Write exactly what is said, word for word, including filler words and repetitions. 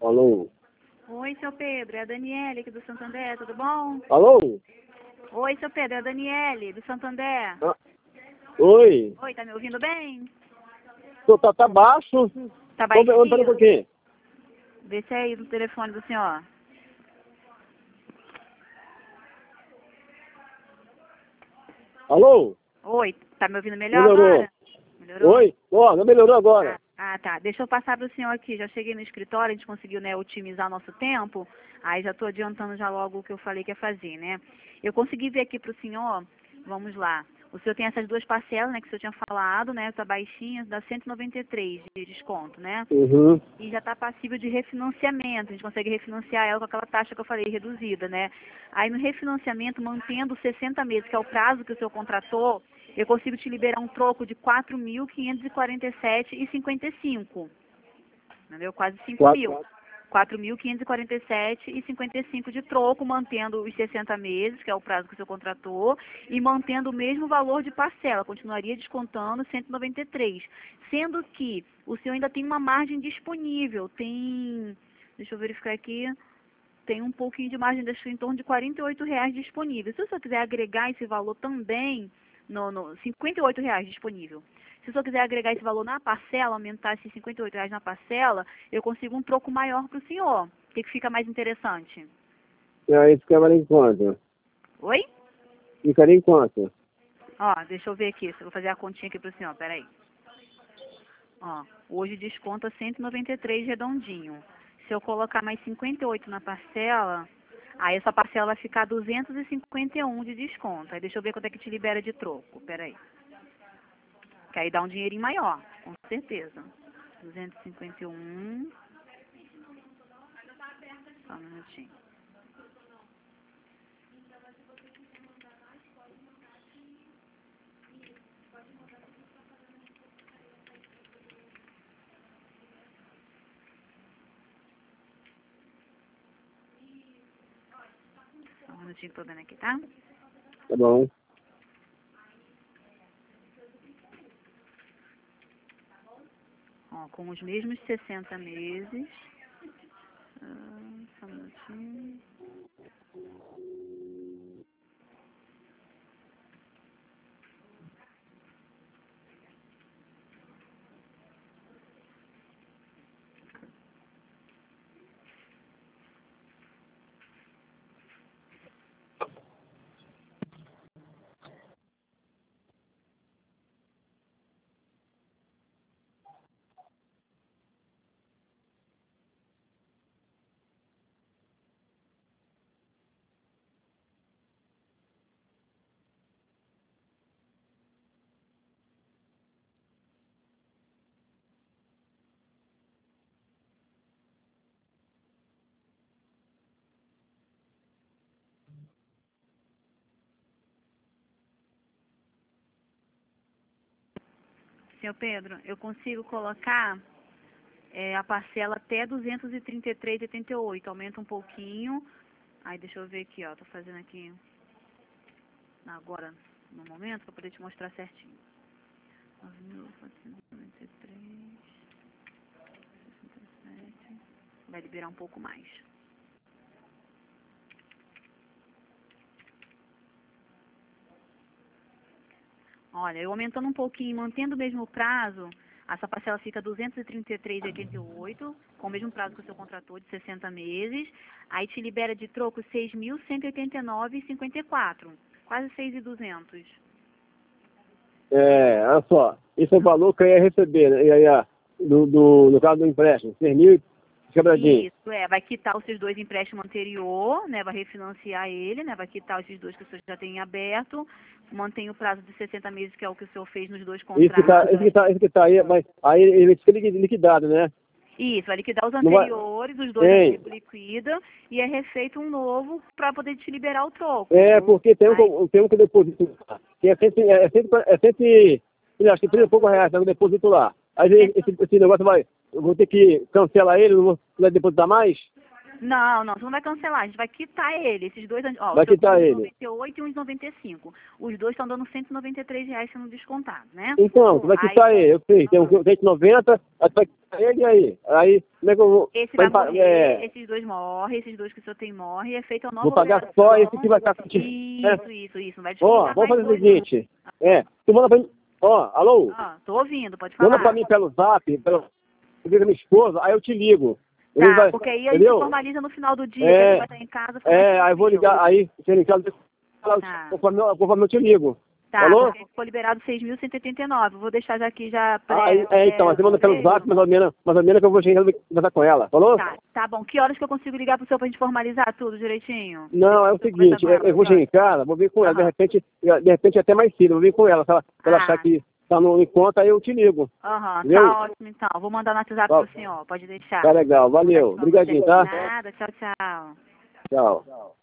Alô? Oi, seu Pedro, é a Daniele aqui do Santander, tudo bom? Alô? Oi, seu Pedro, é a Daniele do Santander. Ah, oi? Oi, tá me ouvindo bem? Tô, tá, tá baixo? Tá Tô, pera um baixinho? pouquinho. Deixa aí no telefone do senhor. Alô? Oi, tá me ouvindo melhor Melhorou. agora? Melhorou? Oi? Ó, não melhorou agora. Ah, ah, tá. Deixa eu passar para o senhor aqui. Já cheguei no escritório, a gente conseguiu, né, otimizar nosso tempo. Aí já estou adiantando já logo o que eu falei que ia fazer, né? Eu consegui ver aqui para o senhor, vamos lá. O senhor tem essas duas parcelas, né, que o senhor tinha falado, né? Tá baixinha, dá cento e noventa e três de desconto, né? Uhum. E já está passível de refinanciamento. A gente consegue refinanciar ela com aquela taxa que eu falei, reduzida, né? Aí no refinanciamento, mantendo sessenta meses, que é o prazo que o senhor contratou, eu consigo te liberar um troco de quatro mil quinhentos e quarenta e sete reais e cinquenta e cinco. Entendeu? Quase cinco mil. Quatro. quatro mil quinhentos e quarenta e sete reais e cinquenta e cinco de troco, mantendo os sessenta meses, que é o prazo que o senhor contratou, e mantendo o mesmo valor de parcela. Continuaria descontando cento e noventa e três. Sendo que o senhor ainda tem uma margem disponível. Tem, deixa eu verificar aqui, tem um pouquinho de margem, deixa em torno de quarenta e oito reais disponível. Se o senhor quiser agregar esse valor também, no, no cinquenta e oito reais disponível. Se o senhor quiser agregar esse valor na parcela, aumentar esses cinquenta e oito reais na parcela, eu consigo um troco maior para o senhor. O que, que fica mais interessante? E aí ficaria em quanto? Oi? Ficaria em quanto? Ó, deixa eu ver aqui, eu vou fazer a continha aqui para o senhor, peraí. Ó, hoje desconta cento e noventa e três redondinho. Se eu colocar mais cinquenta e oito na parcela, aí essa parcela vai ficar duzentos e cinquenta e um de desconto. Aí deixa eu ver quanto é que te libera de troco, peraí. Que aí dá um dinheirinho maior, com certeza. duzentos e cinquenta e um. Só um minutinho. Só um minutinho que eu tô vendo aqui, tá? Tá bom. Ó, com os mesmos sessenta meses. Ah, só um minutinho. Senhor Pedro, eu consigo colocar é, a parcela até duzentos e trinta e três reais e oitenta e oito. Aumenta um pouquinho. Aí deixa eu ver aqui, ó. Tô fazendo aqui agora, no momento, para poder te mostrar certinho. nove mil quatrocentos e noventa e três, sessenta e sete. Vai liberar um pouco mais. Olha, eu aumentando um pouquinho, mantendo o mesmo prazo, essa parcela fica duzentos e trinta e três reais e oitenta e oito, com o mesmo prazo que o seu contratou, de sessenta meses. Aí te libera de troco seis mil cento e oitenta e nove reais e cinquenta e quatro. Quase seis mil e duzentos. É, olha só. Esse é o valor que eu ia receber, né? E aí, ah, do, do, no caso do empréstimo, seis mil quebradinho. Isso, é, vai quitar os seus dois empréstimos anterior, né, vai refinanciar ele, né, vai quitar esses dois que o senhor já tem aberto, mantém o prazo de sessenta meses, que é o que o senhor fez nos dois Isso que tá, contratos. isso que tá, isso que tá aí, mas aí ele fica liquidado, né? Isso, vai liquidar os Não vai... anteriores, os dois Tem. antigos liquida, e é refeito um novo para poder te liberar o troco. É, porque tem um, Aí, que- tem um que eu deposito lá, que é cento, é cento, é cento, eu acho que trinta e poucos reais, né, eu deposito lá. Aí esse, esse negócio vai, eu vou ter que cancelar ele, não vou não vai depositar mais? Não, não, você não vai cancelar, a gente vai quitar ele, esses dois, ó, Vai o seu quitar tem um de ele. noventa e oito e um de noventa e cinco. Os dois estão dando cento e noventa e três reais sendo descontado, né? Então, você vai Aí, quitar ele, eu sei, tem um cento e noventa, aí tu vai quitar ele e aí. Aí, como é que eu vou... esse vai pa- morrer, é, esses dois morrem, esses dois que o senhor tem morrem, e é feita uma vou nova pagar operação. só esse que vai estar contigo. Isso, isso, isso, não vai Ó, descontar vamos mais fazer o dois, não. seguinte. É, tu manda pra mim. Ó, alô? Ah, tô ouvindo, pode Manda falar. pra mim pelo zap, pelo. Eu ligo a minha esposa, aí eu te ligo. Ele Tá, vai, porque aí a gente entendeu? formaliza no final do dia, que É, ele vai estar em casa, fica mais é, aí eu vou tranquilo. ligar, aí, se ele em casa, Tá. conforme eu, conforme eu te ligo. Tá, Falou? porque ficou liberado seis mil cento e oitenta e nove. Vou deixar já aqui já pré, Aí, é, então, pré- você manda pelo pré- zap, mais ou menos, mais ou menos que eu vou chegar e conversar com ela. Falou? Tá, tá bom. Que horas que eu consigo ligar pro senhor pra gente formalizar tudo direitinho? Não, é o Depois eu conversar seguinte, com eu, ela, eu vou que chegar horas? em casa, vou vir com ela, de Aham. repente, de repente até mais cedo, eu vou vir com ela, se ela, se ela Ah. achar que tá no encontro, aí eu te ligo. Aham, Entendeu? tá ótimo então. Vou mandar no WhatsApp Tá, pro senhor, pode deixar. tá legal, Vou mandar valeu, aqui pra obrigadinho, você. tá? Nada, tchau, tchau. Tchau.